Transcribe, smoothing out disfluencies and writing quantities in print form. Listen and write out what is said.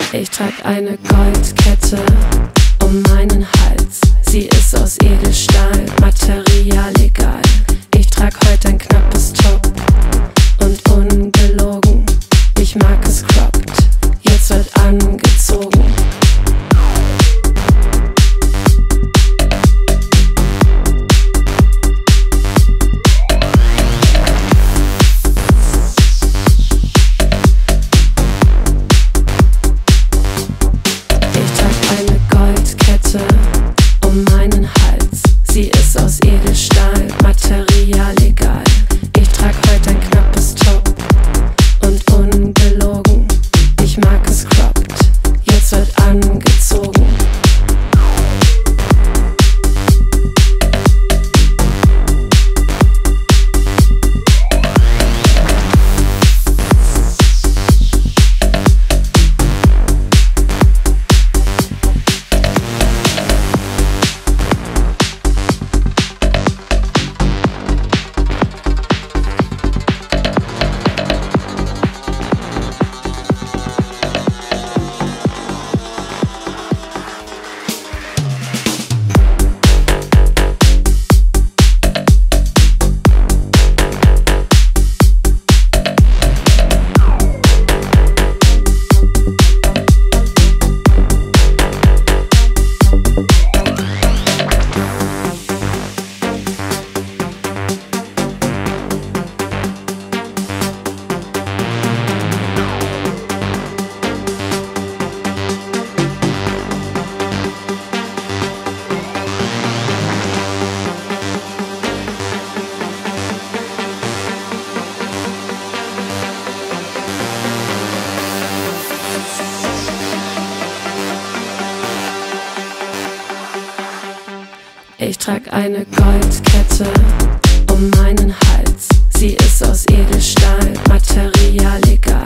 Ich trag eine Goldkette um meinen Hals. Sie ist aus Edelstahl, Material egal. Ich trag heute ein knappes Top und ungelogen. Ich mag es cropped, jetzt wird angezogen. Um meinen Hals. Sie ist aus Edelstahl, Material egal. Ich trag heute ein knappes Top und ungelogen. Ich mag es cropped, jetzt wird angezogen. Ich trag eine Goldkette um meinen Hals. Sie ist aus Edelstahl, Material egal.